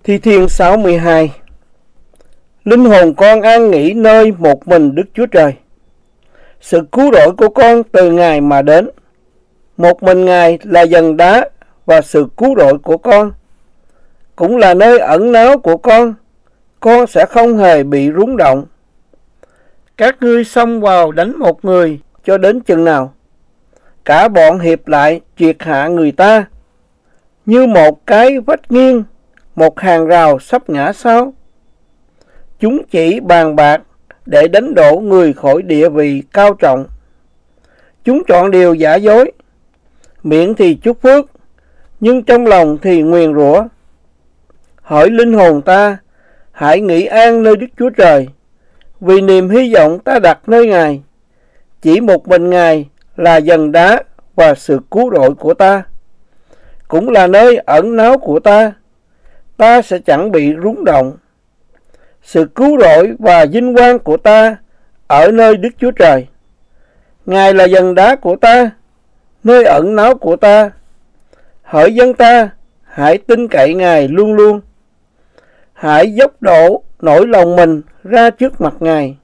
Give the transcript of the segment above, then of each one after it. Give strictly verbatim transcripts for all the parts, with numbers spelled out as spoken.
Thi Thiên sáu mươi hai. Linh hồn con an nghỉ nơi một mình Đức Chúa Trời. Sự cứu rỗi của con từ Ngài mà đến. Một mình Ngài là giần đá và sự cứu rỗi của con, cũng là nơi ẩn náu của con. Con sẽ không hề bị rúng động. Các ngươi xông vào đánh một người cho đến chừng nào? Cả bọn hiệp lại triệt hạ người ta, như một cái vách nghiêng, một hàng rào sắp ngã sao? Chúng chỉ bàn bạc để đánh đổ người khỏi địa vị cao trọng. Chúng chọn điều giả dối, miệng thì chúc phước, nhưng trong lòng thì nguyền rủa. Hỡi linh hồn ta, hãy nghỉ an nơi Đức Chúa Trời, vì niềm hy vọng ta đặt nơi Ngài. Chỉ một mình Ngài là giần đá và sự cứu rỗi của ta, cũng là nơi ẩn náu của ta. Ta sẽ chẳng bị rúng động. Sự cứu rỗi và vinh quang của ta ở nơi Đức Chúa Trời. Ngài là giần đá của ta, nơi ẩn náu của ta. Hỡi dân ta, hãy tin cậy Ngài luôn luôn. Hãy dốc đổ nỗi lòng mình ra trước mặt Ngài,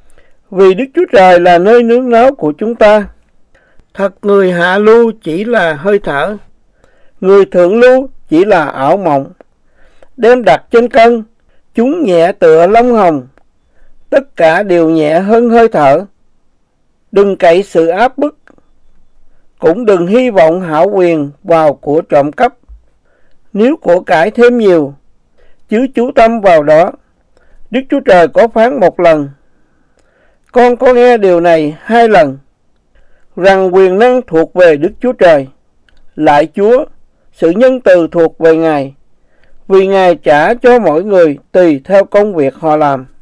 vì Đức Chúa Trời là nơi nương náu của chúng ta. Thật người hạ lưu chỉ là hơi thở, người thượng lưu chỉ là ảo mộng. Đem đặt trên cân, chúng nhẹ tựa lông hồng, tất cả đều nhẹ hơn hơi thở. Đừng cậy sự áp bức, cũng đừng hy vọng hão quyền vào của trộm cắp. Nếu của cải thêm nhiều, chứ chú tâm vào đó. Đức Chúa Trời có phán một lần, con có nghe điều này hai lần, rằng quyền năng thuộc về Đức Chúa Trời. Lại Chúa, sự nhân từ thuộc về Ngài, vì Ngài trả cho mỗi người tùy theo công việc họ làm.